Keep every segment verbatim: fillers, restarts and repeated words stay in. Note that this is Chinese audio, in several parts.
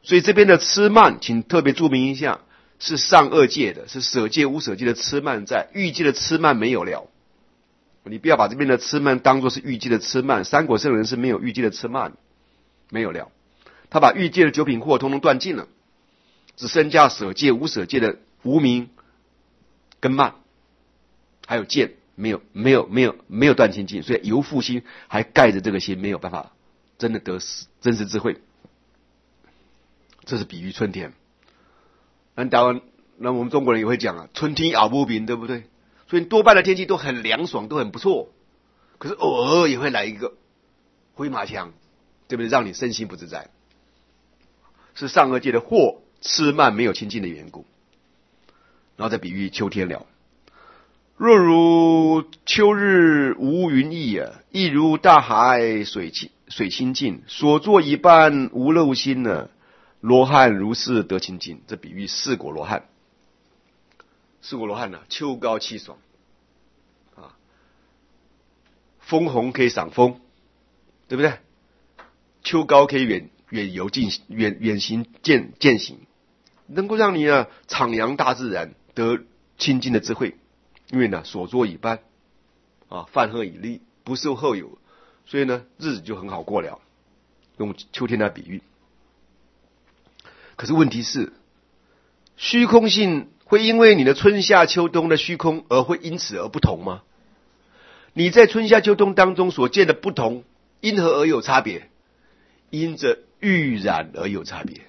所以这边的痴慢，请特别注明一下，是上二界的，是舍界无舍界的痴慢在，欲界的痴慢没有了。你不要把这边的痴慢当作是欲界的痴慢，三果圣人是没有欲界的痴慢，没有了。他把欲界的九品惑通通断尽了，只剩下舍界无舍界的无明跟慢，还有见，没有没有没有没有断清净，所以由负心还盖着这个心，没有办法真的得真实智慧。这是比喻春天。那台湾，那我们中国人也会讲啊，春天熬不平，对不对？所以多半的天气都很凉爽，都很不错。可是偶尔也会来一个挥马枪，对不对？让你身心不自在，是上二界的惑痴慢没有清净的缘故。然后再比喻秋天了。若如秋日无云翳啊，亦如大海水清水清净，所作一半无漏心呢。罗汉如是得清净，这比喻四果罗汉。四果罗汉呢、啊，秋高气爽啊，风红可以赏风，对不对？秋高可以远远游进远远行践践行，能够让你呢徜徉大自然，得清净的智慧。因为呢所作已办啊，饭喝已立，不受后有，所以呢日子就很好过了。用秋天来比喻。可是问题是，虚空性会因为你的春夏秋冬的虚空而会因此而不同吗？你在春夏秋冬当中所见的不同，因何而有差别？因着欲染而有差别，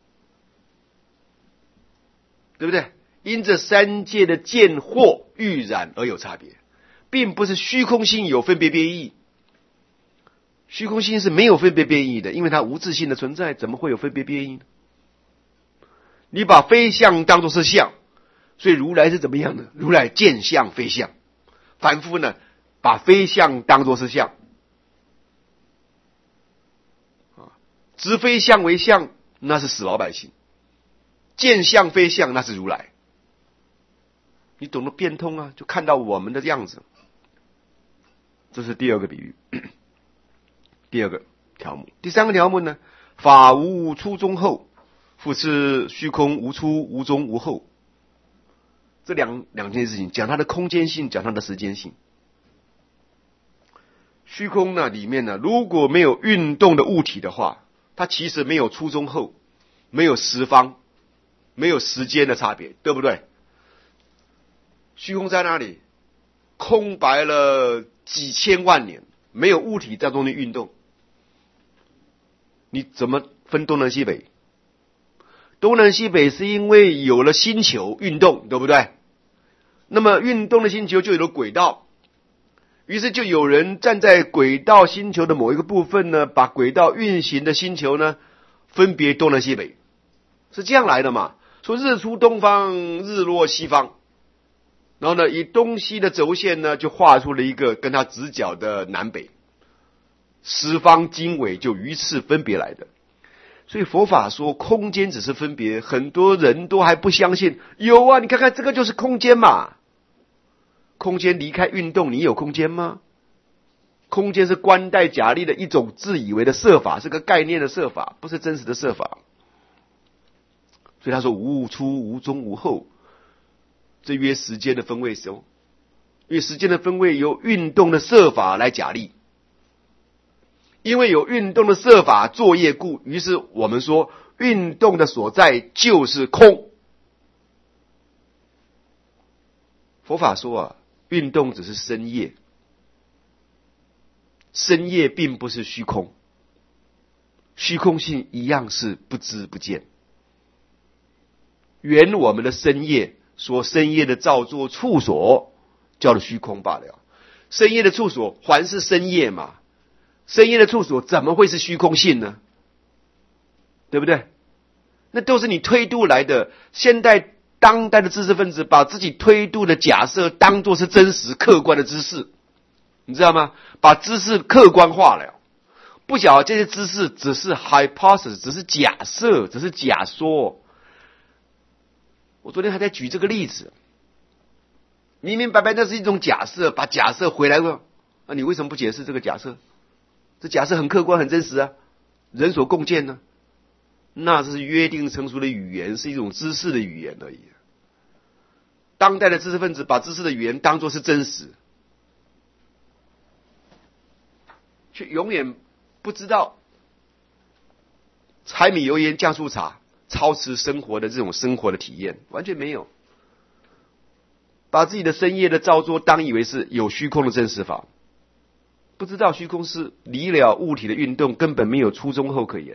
对不对？因着三界的见惑欲染而有差别，并不是虚空性有分别别异。虚空性是没有分别别异的，因为它无自性的存在，怎么会有分别别异呢？你把非相当作是相，所以如来是怎么样呢？如来见相非相，凡夫呢把非相当作是相，啊，执非相为相，那是死老百姓；见相非相，那是如来。你懂得变通啊，就看到我们的样子。这是第二个比喻，第二个条目。第三个条目呢？法无初中后。复次虚空无出无中无后，这两两件事情讲它的空间性，讲它的时间性。虚空呢里面呢，如果没有运动的物体的话，它其实没有初中后，没有十方，没有时间的差别，对不对？虚空在哪里？空白了几千万年，没有物体在中间运动，你怎么分东南西北？东南西北是因为有了星球运动，对不对？那么运动的星球就有了轨道，于是就有人站在轨道星球的某一个部分呢，把轨道运行的星球呢分别东南西北，是这样来的嘛？说日出东方，日落西方，然后呢以东西的轴线呢就画出了一个跟它直角的南北，十方经纬就于此分别来的。所以佛法说空间只是分别，很多人都还不相信。有啊，你看看这个就是空间嘛。空间离开运动，你有空间吗？空间是观待假立的一种自以为的设法，是个概念的设法，不是真实的设法。所以他说无出无中无后，这约时间的分位时候，因为时间的分位由运动的设法来假立。因为有运动的设法作业故，于是我们说运动的所在就是空。佛法说啊，运动只是身业，身业并不是虚空，虚空性一样是不知不见。原我们的身业说身业的造作处所叫做虚空罢了，身业的处所还是身业嘛。身业的处所怎么会是虚空性呢？对不对？那都是你推度来的。现代当代的知识分子把自己推度的假设当作是真实客观的知识，你知道吗？把知识客观化了，不晓得这些知识只是 hypothesis， 只是假设，只是假说。我昨天还在举这个例子，明明白白那是一种假设，把假设回来问，那你为什么不解释这个假设？这假设很客观很真实啊，人所共见呢。 那是约定成熟的语言，是一种知识的语言而已。当代的知识分子把知识的语言当作是真实，却永远不知道柴米油盐酱醋茶超持生活的这种生活的体验，完全没有。把自己的深夜的造作当以为是有虚空的真实法，不知道虚空是离了物体的运动，根本没有初中后可言。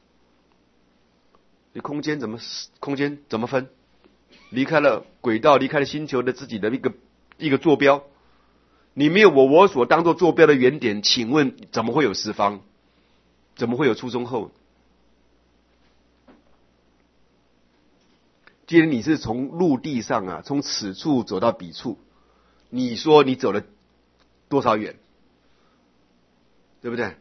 你空间怎么空间怎么分？离开了轨道，离开了星球的自己的一个一个坐标，你没有我我所当作坐标的原点，请问怎么会有十方？怎么会有初中后？既然你是从陆地上啊，从此处走到彼处，你说你走了多少远？对不对？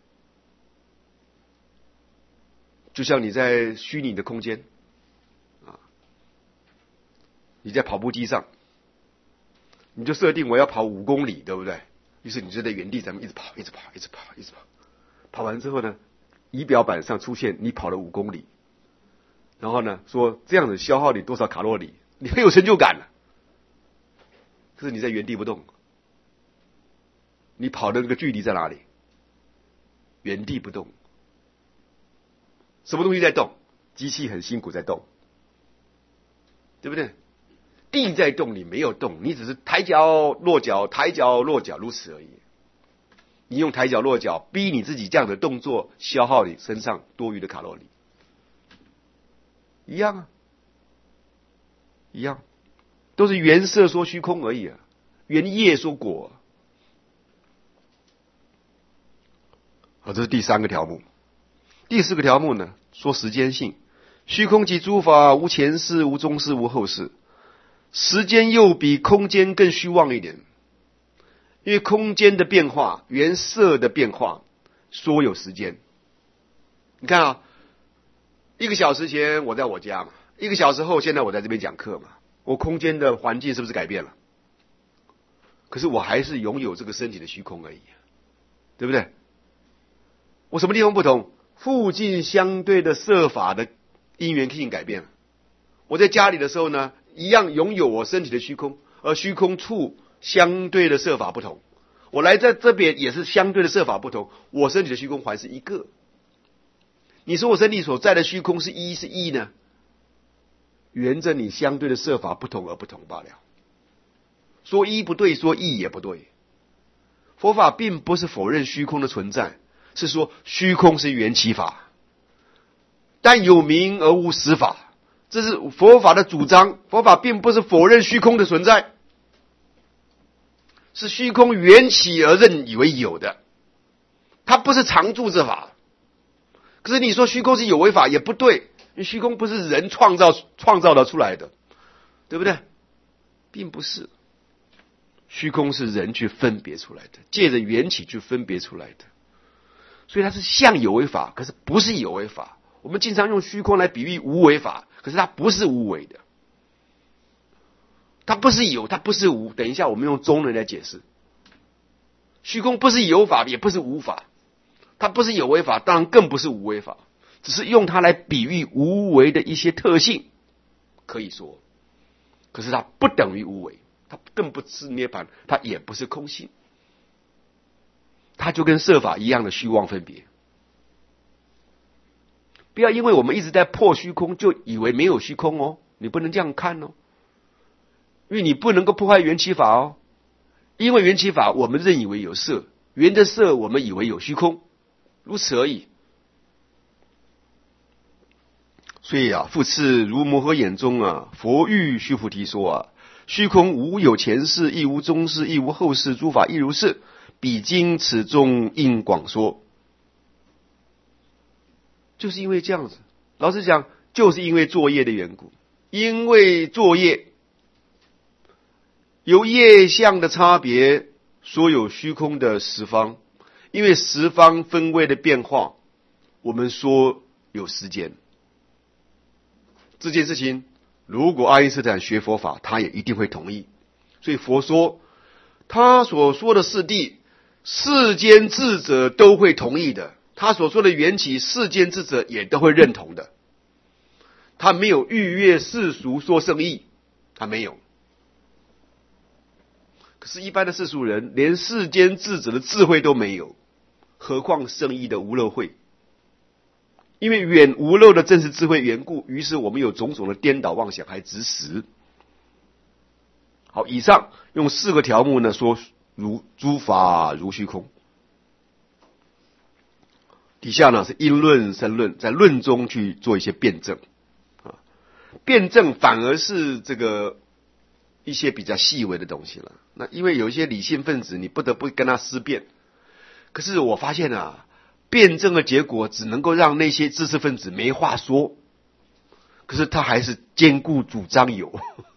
就像你在虚拟的空间啊，你在跑步机上，你就设定我要跑五公里，对不对？于是你就在原地咱们一直跑，一直跑，一直跑，一直跑。跑完之后呢，仪表板上出现你跑了五公里，然后呢说这样子消耗你多少卡路里，你很有成就感了。可是你在原地不动，你跑的那个距离在哪里？原地不动。什么东西在动？机器很辛苦在动，对不对？地在动，你没有动，你只是抬脚落脚，抬脚落脚，如此而已。你用抬脚落脚逼你自己这样的动作，消耗你身上多余的卡路里，一样啊，一样，都是缘色说虚空而已啊，缘业说果。好，这是第三个条目。第四个条目呢，说时间性，虚空即诸法，无前世，无中世，无后世。时间又比空间更虚妄一点，因为空间的变化，原色的变化，说有时间。你看啊，一个小时前我在我家嘛，一个小时后现在我在这边讲课嘛，我空间的环境是不是改变了？可是我还是拥有这个身体的虚空而已，对不对？我什么地方不同？附近相对的色法的因缘性改变了。我在家里的时候呢，一样拥有我身体的虚空，而虚空处相对的色法不同。我来在这边也是相对的色法不同，我身体的虚空还是一个。你说我身体所在的虚空是一是一呢？沿着你相对的色法不同而不同罢了。说一不对，说一也不对。佛法并不是否认虚空的存在，是说虚空是缘起法，但有名而无实法，这是佛法的主张。佛法并不是否认虚空的存在，是虚空缘起而认以为有的，它不是常住之法。可是你说虚空是有为法也不对，因为虚空不是人创造创造得出来的，对不对？并不是，虚空是人去分别出来的，借着缘起去分别出来的，所以它是像有为法，可是不是有为法。我们经常用虚空来比喻无为法，可是它不是无为的，它不是有，它不是无。等一下我们用中人来解释，虚空不是有法，也不是无法，它不是有为法，当然更不是无为法，只是用它来比喻无为的一些特性，可以说，可是它不等于无为，它更不是涅槃，它也不是空性，它就跟色法一样的虚妄分别。不要因为我们一直在破虚空，就以为没有虚空哦，你不能这样看哦，因为你不能够破坏缘起法哦。因为缘起法，我们认以为有色，缘的色，我们以为有虚空，如此而已。所以啊，复次如摩诃眼中啊，佛喻须菩提说啊，虚空无有前世，亦无中世，亦无后世，诸法亦如是。彼经此中应广说。就是因为这样子，老实讲，就是因为作业的缘故，因为作业由业相的差别，所有虚空的十方，因为十方分位的变化，我们说有时间。这件事情，如果爱因斯坦学佛法，他也一定会同意。所以佛说，他所说的四谛，世间智者都会同意的。 他所说的缘起，世间之者也都会认同的。他没有逾越世俗说圣义，他没有。可是，一般的世俗人连世间智者的智慧都没有，何况圣义的无漏慧？因为远无漏的真实智慧缘故，于是我们有种种的颠倒妄想，还执实。好，以上用四个条目呢说如诸法如虚空。底下呢是因论申论，在论中去做一些辩证啊，辩证反而是这个一些比较细微的东西了。那因为有一些理性分子，你不得不跟他思辨。可是我发现啊，辩证的结果只能够让那些知识分子没话说，可是他还是坚固主张有，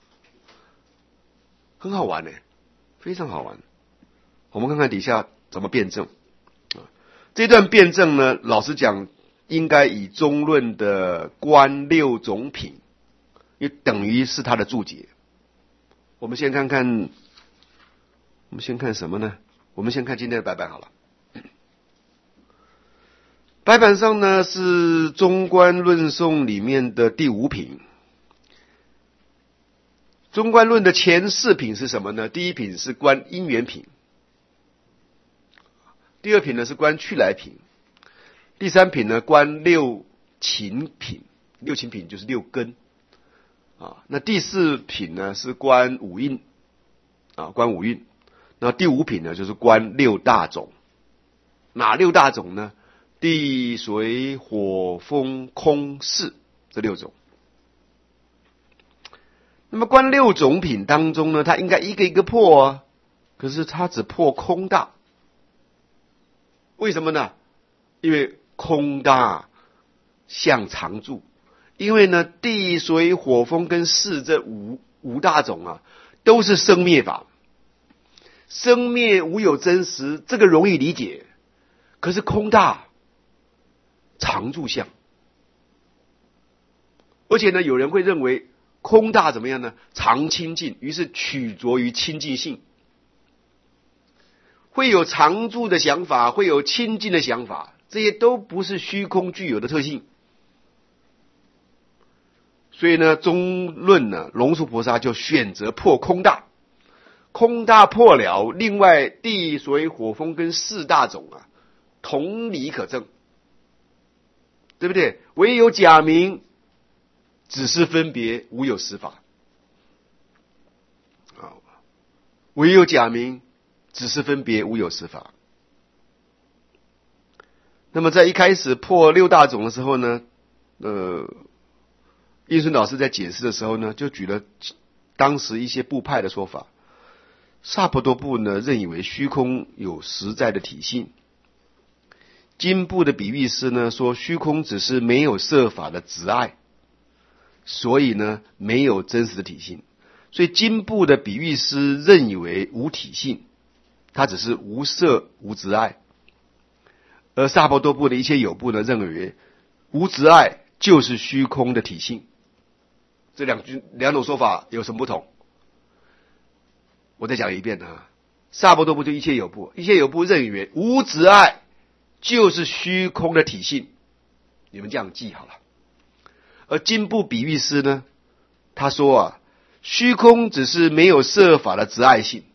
很好玩呢，非常好玩。我们看看底下怎么辩证。这段辩证呢，老实讲，应该以中论的观六种品，也等于是他的注解。我们先看看，我们先看什么呢？我们先看今天的白板好了。白板上呢是中观论颂里面的第五品。中观论的前四品是什么呢？第一品是观因缘品。第二品呢是观去来品，第三品呢观六勤品，六勤品就是六根啊。那第四品呢是观五蕴啊，观五蕴。那第五品呢就是观六大种。哪六大种呢？地水火风空识这六种。那么观六种品当中呢，它应该一个一个破啊，可是它只破空大。为什么呢？因为空大像常住，因为呢地水火风跟识这五五大种啊，都是生灭法，生灭无有真实，这个容易理解。可是空大常住相，而且呢有人会认为空大怎么样呢？常清净，于是取着于清净性。会有常住的想法，会有清净的想法，这些都不是虚空具有的特性。所以呢，中论呢，龙树菩萨就选择破空大，空大破了，另外地水火风跟四大种啊，同理可证，对不对？唯有假名，只是分别，无有实法。啊，唯有假名。只是分别，无有实法。那么在一开始破六大种的时候呢，呃，印顺老师在解释的时候呢，就举了当时一些部派的说法。萨婆多部呢认为虚空有实在的体性，经部的比喻师呢说虚空只是没有色法的执爱，所以呢没有真实的体性。所以经部的比喻师认以为无体性。它只是无色无执爱，而萨婆多部的一切有部呢，认为无执爱就是虚空的体性。这两句两种说法有什么不同？我再讲一遍啊，萨婆多部就一切有部，一切有部认为无执爱就是虚空的体性，你们这样记好了。而经部比喻师呢，他说啊，虚空只是没有色法的执爱性。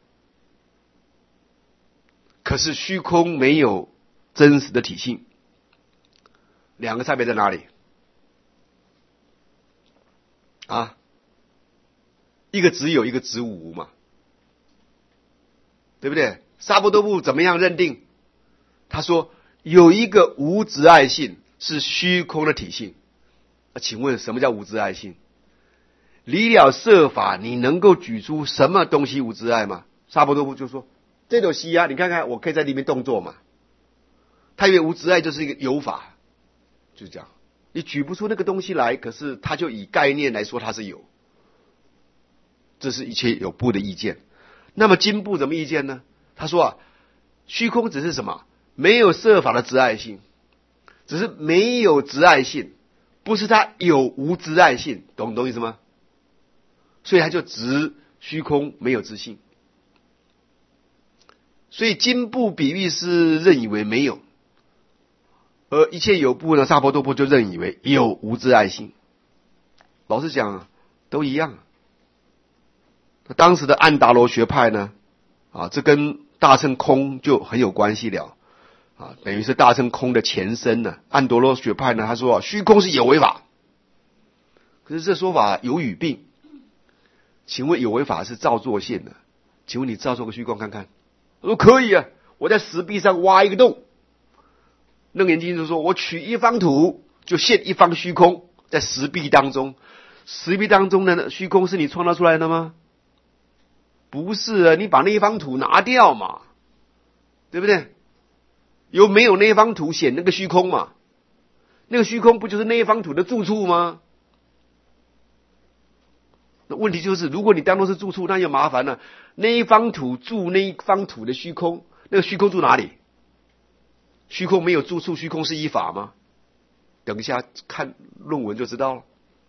可是虚空没有真实的体性，两个差别在哪里？啊，一个只有，一个只无嘛，对不对？萨婆多部怎么样认定？他说有一个无执爱性是虚空的体性。请问什么叫无执爱性？离了色法，你能够举出什么东西无执爱吗？萨婆多部就说这种西啊，你看看，我可以在里面动作嘛。他以为无执爱就是一个有法，就是这样。你举不出那个东西来，可是他就以概念来说它是有。这是一切有部的意见。那么经部怎么意见呢？他说啊，虚空只是什么？没有色法的执爱性，只是没有执爱性，不是他有无执爱性，懂懂意思吗？所以他就执虚空没有自性。所以经部比喻师认为没有， 而一切有部呢，萨婆多部就认以为有无自爱性。老实讲，都一样。当时的安达罗学派呢，啊，这跟大乘空就很有关系了，啊，等于是大乘空的前身呢。安达罗学派呢，他说虚空是有为法，可是这说法有语病。请问有为法是造作现的，请问你造作个虚空看看？我说可以啊，我在石壁上挖一个洞。楞严经就说，我取一方土，就现一方虚空在石壁当中。石壁当中的虚空是你创造出来的吗？不是啊，你把那一方土拿掉嘛，对不对？有没有那一方土显那个虚空嘛？那个虚空不就是那一方土的住处吗？那问题就是，如果你当作是住处，那就麻烦了。那一方土住那一方土的虚空，那个虚空住哪里？虚空没有住处，虚空是依法吗？等一下看论文就知道了。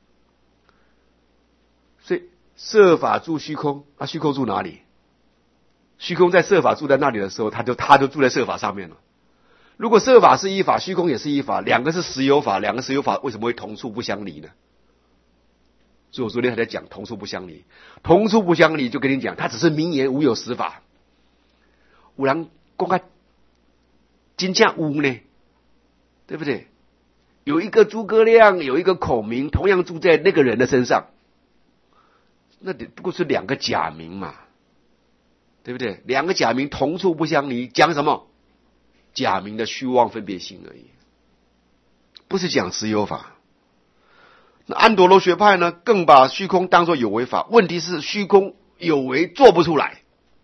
所以设法住虚空，啊，虚空住哪里？虚空在设法住在那里的时候，他就他就住在设法上面了。如果设法是依法，虚空也是依法，两个是实有法，两个实有法为什么会同处不相离呢？所以我昨天还在讲同处不相离，同处不相离就跟你讲，它只是名言，无有实法。有人说他真正有呢，对不对？有一个诸葛亮，有一个孔明，同样住在那个人的身上，那不过是两个假名嘛，对不对？两个假名同处不相离，讲什么？假名的虚妄分别性而已，不是讲实有法。那安陀罗学派呢，更把虚空当作有为法。问题是虚空有为做不出来，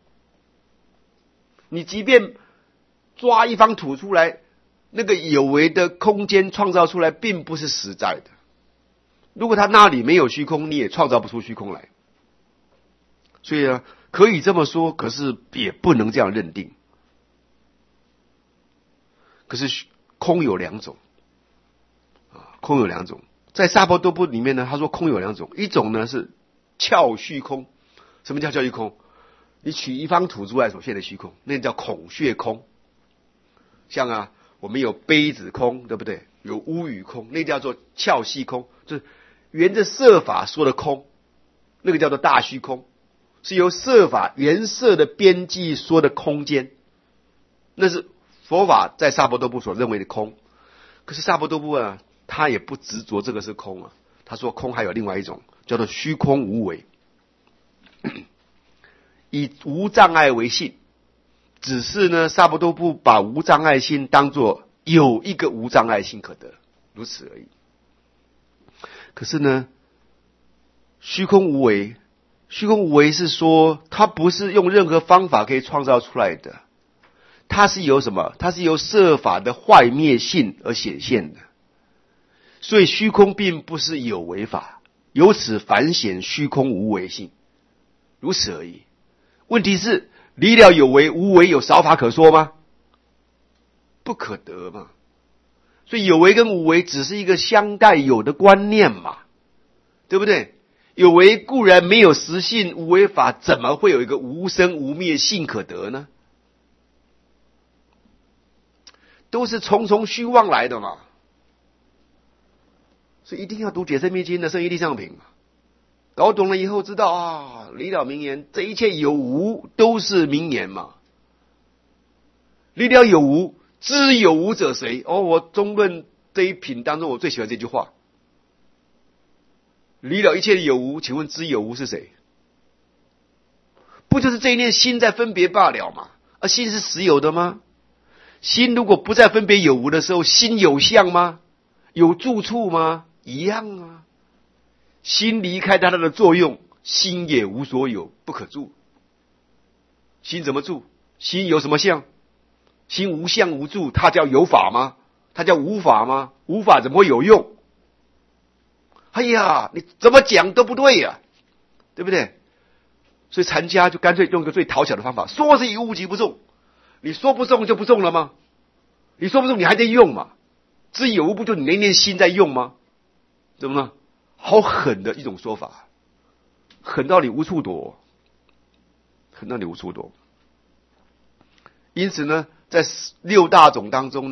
你即便抓一方土出来，那个有为的空间创造出来并不是实在的。如果他那里没有虚空，你也创造不出虚空来。所以呢，可以这么说，可是也不能这样认定。可是空有两种啊，空有两种。在萨婆多部里面呢，他说空有两种，一种呢是窍虚空。什么叫窍虚空？你取一方土出来所现的虚空，那叫孔穴空。像啊，我们有杯子空，对不对？有屋宇空，那叫做窍虚空，就是沿着色法说的空，那个叫做大虚空，是由色法原色的边际说的空间，那是佛法在萨婆多部所认为的空。可是萨婆多部啊，他也不执着这个是空啊，他说空还有另外一种叫做虚空无为，以无障碍为性，只是呢萨婆多部把无障碍性当作有一个无障碍性可得，如此而已。可是呢虚空无为，虚空无为是说它不是用任何方法可以创造出来的，它是由什么？它是由色法的坏灭性而显现的。所以虚空并不是有为法，由此反显虚空无为性，如此而已。问题是离了有为，无为有少法可说吗？不可得嘛。所以有为跟无为只是一个相待有的观念嘛，对不对？有为固然没有实性，无为法怎么会有一个无生无灭性可得呢？都是重重虚妄来的嘛。所以一定要读解深密经的圣义地上品，搞懂了以后知道啊，离了名言，这一切有无都是名言嘛。离了有无，知有无者谁？哦，我中论这一品当中我最喜欢这句话。离了一切的有无，请问知有无是谁？不就是这一念心在分别罢了嘛？而心是实有的吗？心如果不再分别有无的时候，心有相吗？有住处吗？一样啊。心离开它的作用，心也无所有，不可住。心怎么住？心有什么相？心无相无住，它叫有法吗？它叫无法吗？无法怎么会有用？哎呀，你怎么讲都不对呀、啊，对不对？所以禅家就干脆用一个最讨巧的方法，说是以物即不中。你说不中就不中了吗？你说不中你还在用嘛？知有无不就你那念心在用吗？怎么呢？好狠的一种说法，狠到你无处躲，狠到你无处躲。因此呢，在六大种当中呢，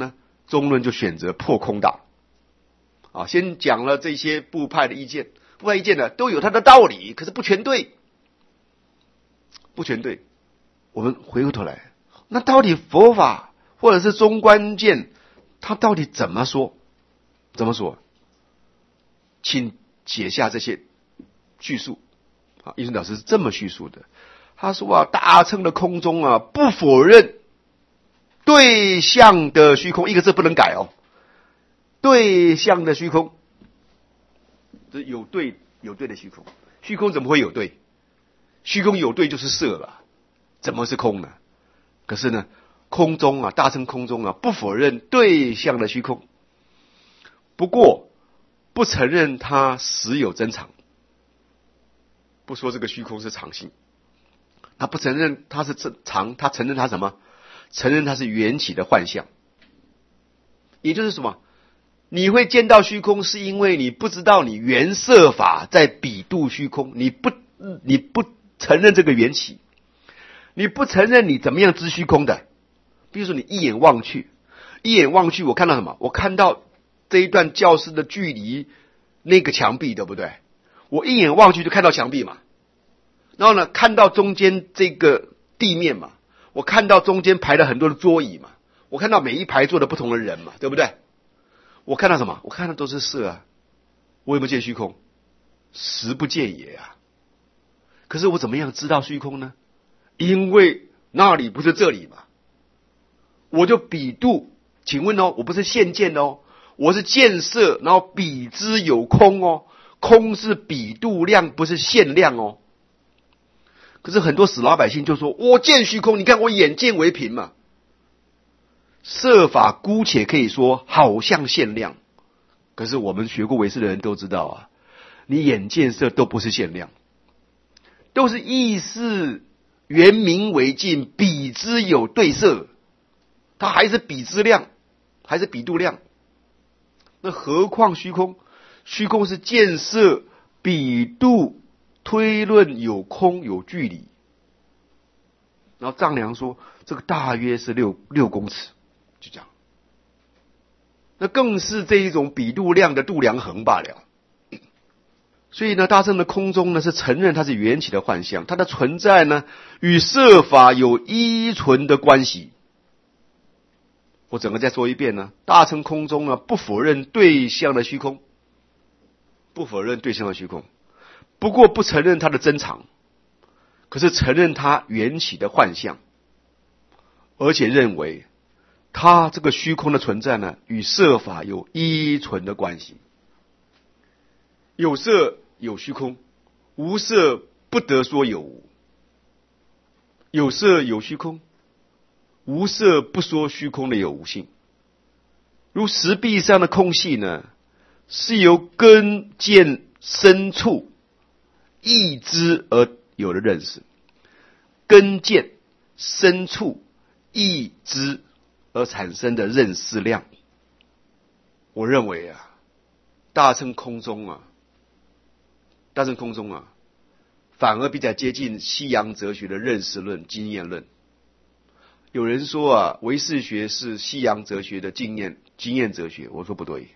中论就选择破空大。啊，先讲了这些部派的意见，部派意见呢都有它的道理，可是不全对，不全对。我们回过头来，那到底佛法或者是中观见，它到底怎么说？怎么说？请写下这些叙述。啊，义顺老师是这么叙述的，他说啊，大乘的空中啊，不否认对象的虚空，一个字不能改哦。对象的虚空，这有对有对的虚空，虚空怎么会有对？虚空有对就是色了，怎么是空呢？可是呢，空中啊，大乘空中啊，不否认对象的虚空，不过不承认它实有真常，不说这个虚空是常性，他不承认它是真常，他承认它什么？承认它是缘起的幻象，也就是什么？你会见到虚空，是因为你不知道你缘色法在比度虚空，你不你不承认这个缘起，你不承认你怎么样知虚空的。比如说你一眼望去，一眼望去，我看到什么？我看到这一段教室的距离，那个墙壁，对不对？我一眼望去就看到墙壁嘛，然后呢，看到中间这个地面嘛，我看到中间排了很多的桌椅嘛，我看到每一排坐的不同的人嘛，对不对？我看到什么？我看到都是色啊，我有没有见虚空？实不见也啊。可是我怎么样知道虚空呢？因为那里不是这里嘛，我就比度。请问哦，我不是现见哦，我是见色，然后比之有空哦，空是比度量，不是现量哦。可是很多死老百姓就说，我见虚空，你看我眼见为凭嘛。色法姑且可以说好像限量，可是我们学过唯识的人都知道啊，你眼见色都不是限量，都是意识原名为镜，比之有对色，它还是比之量，还是比度量。那何况虚空？虚空是见色比度推论有空有距离。然后丈量说这个大约是六六公尺。就这样，那更是这一种比度量的度量衡罢了。所以呢，大乘的空中呢是承认它是缘起的幻象，它的存在呢与色法有依存的关系。我整个再说一遍呢，大乘空中呢不否认对象的虚空，不否认对象的虚空，不过不承认它的真常，可是承认它缘起的幻象，而且认为它这个虚空的存在呢，与色法有依存的关系。有色有虚空，无色不得说有无。有色有虚空，无色不说虚空的有无性。如石壁上的空隙呢，是由根见深处意知而有的认识。根见深处意知而产生的认识量，我认为啊，大乘空中啊，大乘空中啊，反而比较接近西洋哲学的认识论、经验论。有人说啊，唯识学是西洋哲学的经验经验哲学，我说不对。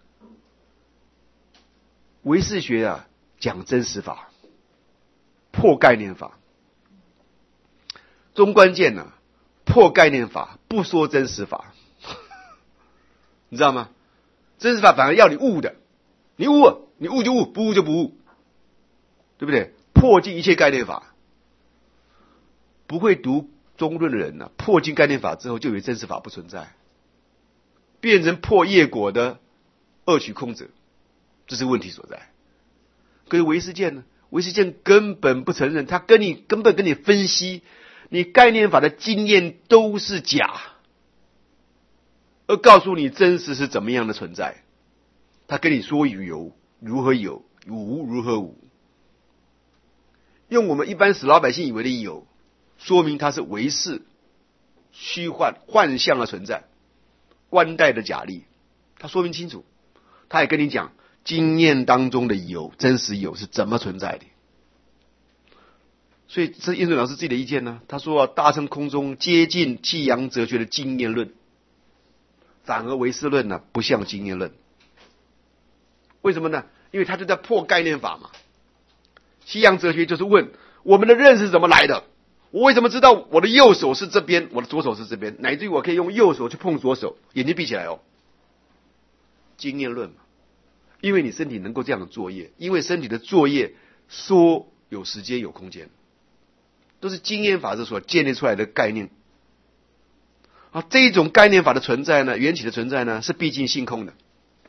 唯识学啊，讲真实法，破概念法；中观见呢、啊，破概念法，不说真实法。你知道吗？真实法反而要你悟的，你悟啊，你悟就悟，不悟就不悟，对不对？破尽一切概念法。不会读中论的人呢、啊，破尽概念法之后，就以为真实法不存在，变成破业果的二取空者，这是问题所在。可是唯识见呢？唯识见根本不承认，他跟你根本跟你分析，你概念法的经验都是假，而告诉你真实是怎么样的存在。他跟你说有如何有，无如何无，用我们一般死老百姓以为的有，说明它是唯识虚幻幻象的存在，观待的假立，他说明清楚。他也跟你讲经验当中的有，真实有是怎么存在的。所以这是印顺老师自己的意见呢。他说、啊、大乘空中接近西洋哲学的经验论， 反而唯识论呢不像经验论。为什么呢？因为他就在破概念法嘛。西洋哲学就是问我们的认识是怎么来的，我为什么知道我的右手是这边，我的左手是这边，乃至于我可以用右手去碰左手，眼睛闭起来哦。经验论嘛，因为你身体能够这样的作业，因为身体的作业说有时间有空间，都是经验法则所建立出来的概念。啊，这一种概念法的存在呢，缘起的存在呢，是毕竟性空的，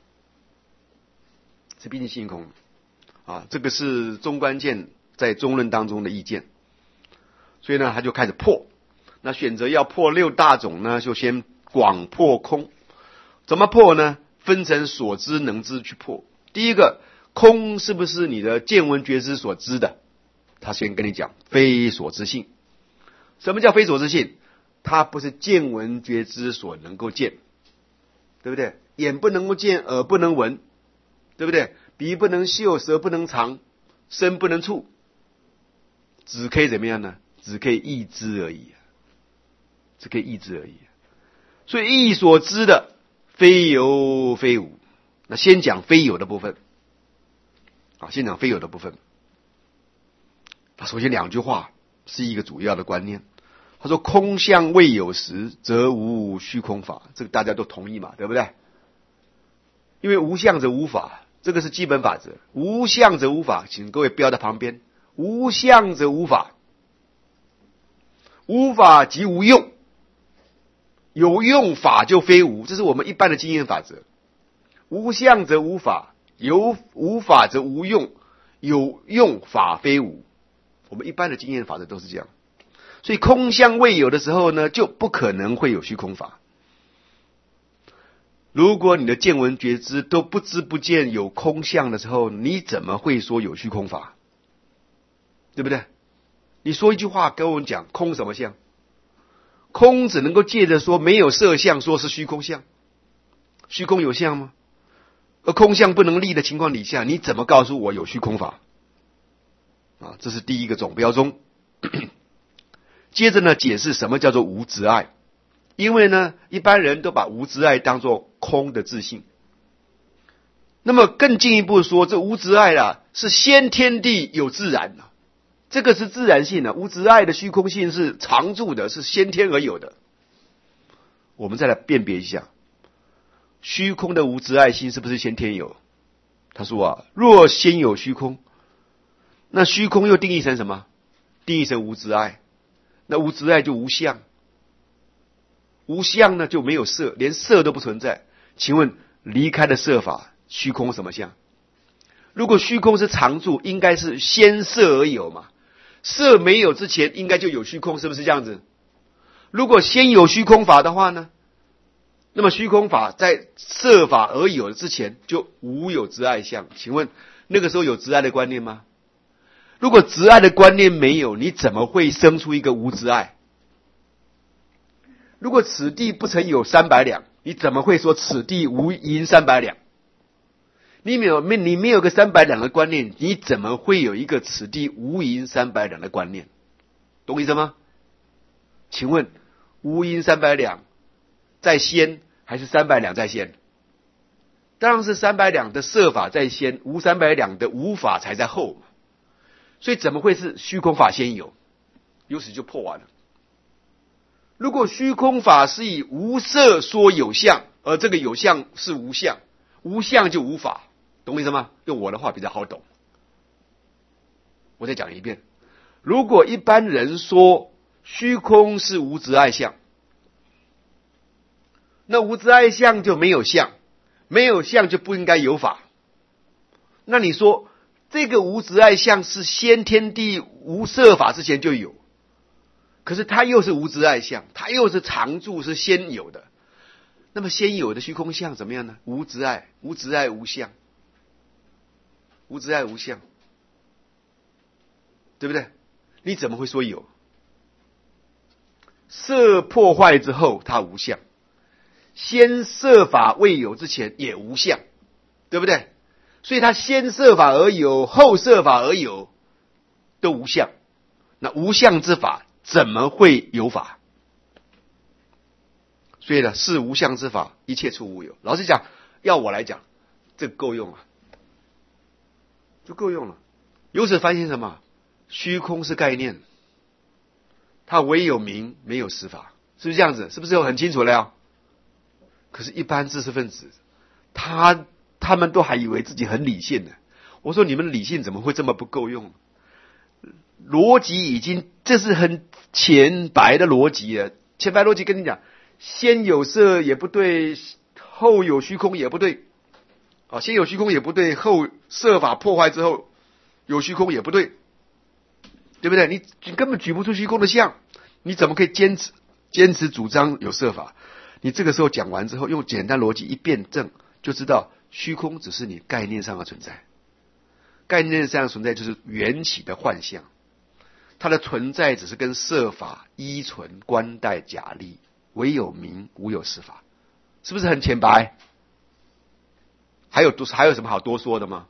是毕竟性空的。啊，这个是中观见在中论当中的意见。所以呢，他就开始破。那选择要破六大种呢，就先广破空。怎么破呢？分成所知能知去破。第一个，空是不是你的见闻觉知所知的？他先跟你讲，非所知性。什么叫非所知性？它不是见闻觉知所能够见，对不对？眼不能够见，耳不能闻，对不对？鼻不能嗅，舌不能尝，身不能触，只可以怎么样呢？只可以意知而已，只可以意知而已。所以意所知的非有非无。那先讲非有的部分，啊，先讲非有的部分。他首先两句话是一个主要的观念。他说：“空相未有时，则无虚空法。”这个大家都同意嘛，对不对？因为无相则无法，这个是基本法则。无相则无法，请各位标在旁边。无相则无法，无法即无用，有用法就非无，这是我们一般的经验法则。无相则无法，有无法则无用，有用法非无。我们一般的经验法则都是这样。所以空相未有的时候呢，就不可能会有虚空法。如果你的见闻觉知都不知不见有空相的时候，你怎么会说有虚空法？对不对？你说一句话跟我们讲空什么相？空只能够借着说没有色相说是虚空相。虚空有相吗？而空相不能立的情况底下，你怎么告诉我有虚空法？啊，这是第一个总标中。接着呢，解释什么叫做无执爱。因为呢，一般人都把无执爱当作空的自性。那么更进一步说，这无执爱啊，是先天地有自然的，这个是自然性的。无执爱的虚空性是常住的，是先天而有的。我们再来辨别一下，虚空的无执爱性是不是先天有？他说啊，若先有虚空，那虚空又定义成什么？定义成无执爱。那无执爱就无相，无相呢就没有色，连色都不存在。请问离开了色法，虚空什么相？如果虚空是常住，应该是先色而有嘛？色没有之前，应该就有虚空，是不是这样子？如果先有虚空法的话呢，那么虚空法在色法而有之前，就无有执爱相。请问那个时候有执爱的观念吗？如果执爱的观念没有，你怎么会生出一个无执爱？如果此地不曾有三百两，你怎么会说此地无银三百两？你没有你没有个三百两的观念，你怎么会有一个此地无银三百两的观念？懂我意思吗？请问无银三百两在先，还是三百两在先？当然是三百两的色法在先，无三百两的无法才在后。所以怎么会是虚空法先有？由此就破完了。如果虚空法是以无色说有相，而这个有相是无相，无相就无法，懂我意思吗？用我的话比较好懂。我再讲一遍，如果一般人说虚空是无执爱相，那无执爱相就没有相，没有相就不应该有法。那你说这个无执爱相是先天地无色法之前就有，可是它又是无执爱相，它又是常住，是先有的。那么先有的虚空相怎么样呢？无执爱，无执爱无相，无执爱无相，对不对？你怎么会说有？色破坏之后它无相，先色法未有之前也无相，对不对？所以它先色法而有，后色法而有，都无相。那无相之法怎么会有法？ 所以呢，是无相之法，一切处无有。老实讲，要我来讲，这够用了，就够用了。由此反省什么？虚空是概念，它唯有名没有实法，是不是这样子？是不是很清楚了呀？可是，一般知识分子，他他们都还以为自己很理性呢。我说，你们的理性怎么会这么不够用？逻辑已经，这是很浅白的逻辑了。浅白逻辑跟你讲，先有色也不对，后有虚空也不对。啊，先有虚空也不对，后色法破坏之后有虚空也不对，对不对？你你根本举不出虚空的像，你怎么可以坚持坚持主张有色法？你这个时候讲完之后，用简单逻辑一辩证，就知道虚空只是你概念上的存在，概念上的存在就是缘起的幻象。它的存在只是跟色法依存观待假立，唯有名无有实法，是不是很浅白？还有多还有什么好多说的吗？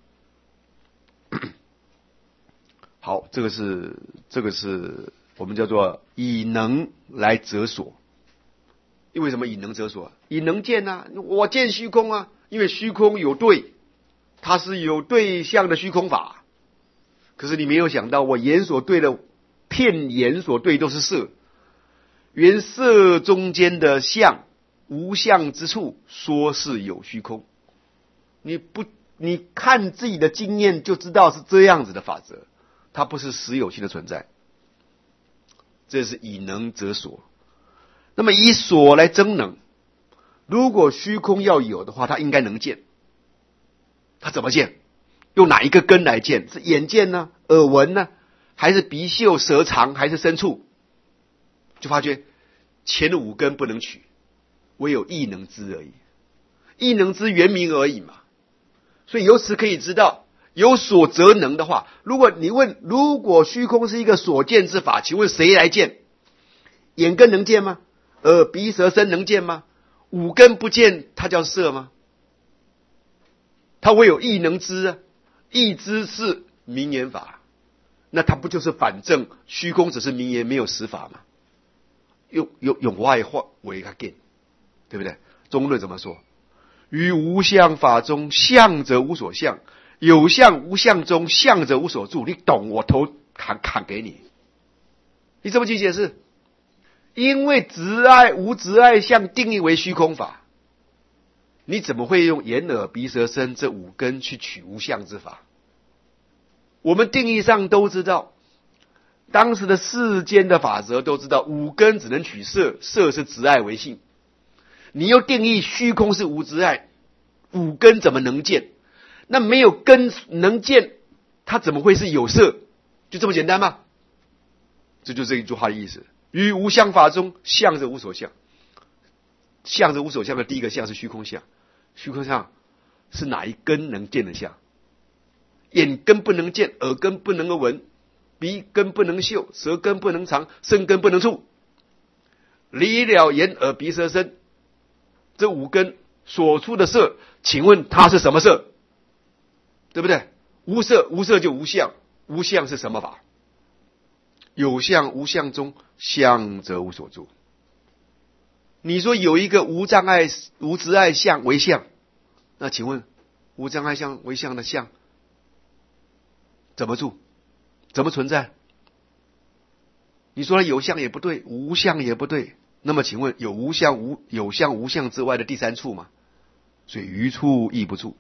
好，这个是这个是我们叫做以能来择所。因为什么以能择所？以能见啊，我见虚空啊，因为虚空有对，它是有对象的虚空法。可是你没有想到，我眼所对的片眼所对都是色，缘色中间的相无相之处，说是有虚空。你不你看自己的经验就知道是这样子的法则，它不是实有性的存在。这是以能择所。那么以所来争能，如果虚空要有的话，它应该能见。它怎么见？用哪一个根来见？是眼见呢？耳闻呢？还是鼻嗅舌尝？还是身触？就发觉前的五根不能取，唯有意能知而已。意能知原名而已嘛。所以由此可以知道，有所则能的话，如果你问，如果虚空是一个所见之法，请问谁来见？眼根能见吗？耳鼻舌身能见吗？五根不见，它叫色吗？它唯有意能知啊，意知是名言法，那它不就是反证虚空只是名言没有实法吗？用用用外化为它见，对不对？中论怎么说？于无相法中，相则无所相；有相无相中，相则无所住。你懂，我头砍砍给你。你怎么去解释？因为执爱无执爱相定义为虚空法，你怎么会用眼耳鼻舌身这五根去取无相之法？我们定义上都知道，当时的世间的法则都知道，五根只能取色，色是执爱为性。你又定义虚空是无执爱，五根怎么能见？那没有根能见，它怎么会是有色？就这么简单吗？这就是这一句话的意思。于无相法中，相则无所相。相则无所相的第一个相是虚空相，虚空相是哪一根能见的相？眼根不能见，耳根不能闻，鼻根不能嗅，舌根不能尝，身根不能触。离了眼耳鼻舌身这五根所出的色，请问它是什么色？对不对？无色，无色就无相，无相是什么法？有相无相中，相则无所住。你说有一个无障碍无执爱相为相，那请问无障碍相为相的相怎么住？怎么存在？你说有相也不对，无相也不对，那么请问有无相无有相无相之外的第三处吗？所以余处亦不住。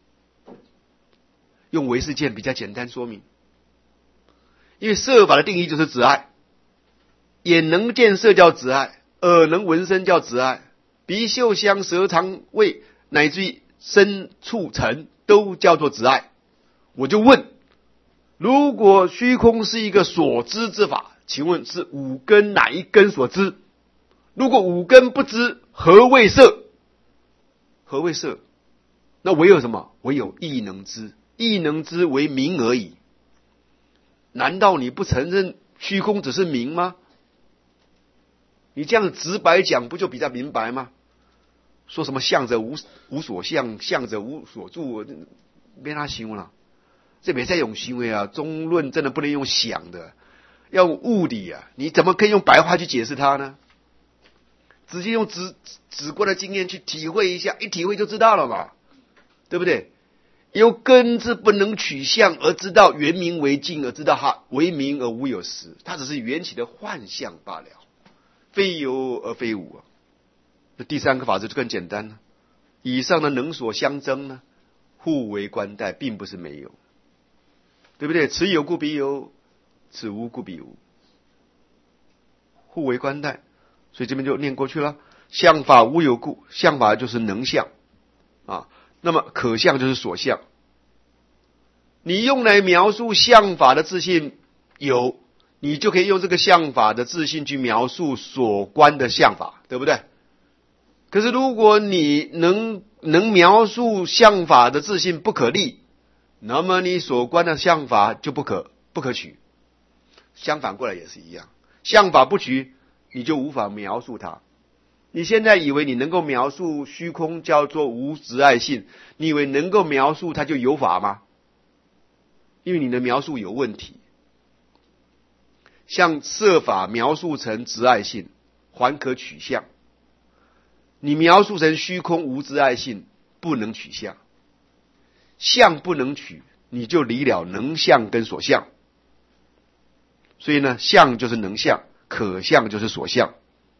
用唯识见比较简单说明，因为色法的定义就是执爱，眼能见色叫执爱，耳能闻声叫执爱，鼻嗅香舌尝味乃至于身触尘都叫做执爱。我就问，如果虚空是一个所知之法，请问是五根哪一根所知？如果五根不知，何谓色？何谓色？那唯有什么？唯有意能知，意能知为名而已。难道你不承认虚空只是名吗？你这样直白讲，不就比较明白吗？说什么相者无无所相，相者无所住，没他行了。这没在用行为啊，中论真的不能用想的，要用物理啊，你怎么可以用白话去解释它呢？ 直接用直直观的经验去体会一下，一体会就知道了嘛，对不对？由根之不能取相而知道圆明为净，而知道它为明而无有实，它只是缘起的幻象罢了，非有而非无啊。那第三个法则就更简单了，以上的能所相争呢，互为观待，并不是没有，对不对？此有故彼有，此无故彼无，互为观待。所以这边就念过去了。相法无有故，相法就是能相啊，那么可相就是所相。你用来描述相法的自性有，你就可以用这个相法的自性去描述所观的相法，对不对？可是如果你能能描述相法的自性不可立，那么你所观的相法就不可不可取。相反过来也是一样，相法不取，你就无法描述它。你现在以为你能够描述虚空叫做无执爱性，你以为能够描述它就有法吗？因为你的描述有问题。像色法描述成执爱性，还可取相；你描述成虚空无执爱性，不能取相。相不能取，你就离了能相跟所相。所以呢，相就是能相，可相就是所相。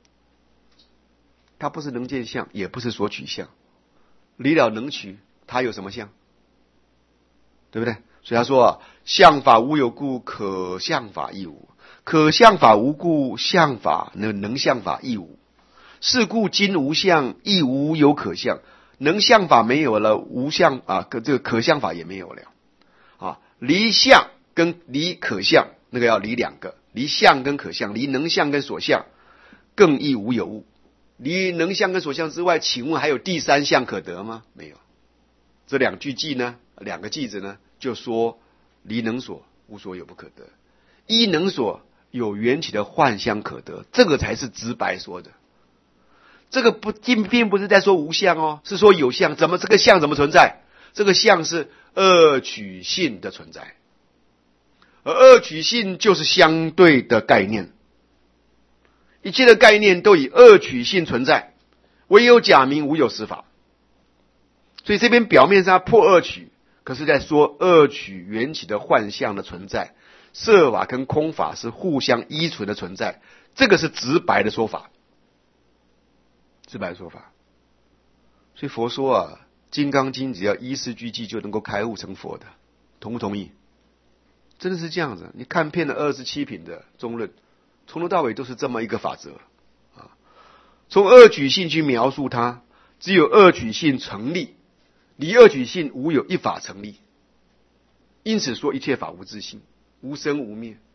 它不是能见相，也不是所取相。离了能取，它有什么相？对不对？所以他说啊，相法无有故，可相法亦无；可相法无故，相法能能相法亦无。是故今无相，亦无有可相。能相法没有了，无相啊，可这个可相法也没有了啊。离相跟离可相，那个要离两个，离相跟可相，离能相跟所相，更亦无有物。离能相跟所相之外，请问还有第三相可得吗？没有。这两句偈呢，两个偈子呢，就说离能所无所有不可得，依能所有缘起的幻相可得，这个才是直白说的。这个不并并不是在说无相哦，是说有相。怎么这个相怎么存在？这个相是二取性的存在，而二取性就是相对的概念。一切的概念都以二取性存在，唯有假名无有实法。所以这边表面上破二取，可是在说二取缘起的幻象的存在，色法跟空法是互相依存的存在，这个是直白的说法，直白的说法。所以佛说啊，金刚经只要依四句偈就能够开悟成佛的，同不同意？真的是这样子。你看遍了二十七品的中论，从头到尾都是这么一个法则啊。从二取性去描述它，只有二取性成立，离二取性无有一法成立。因此说一切法无自性，无生无灭。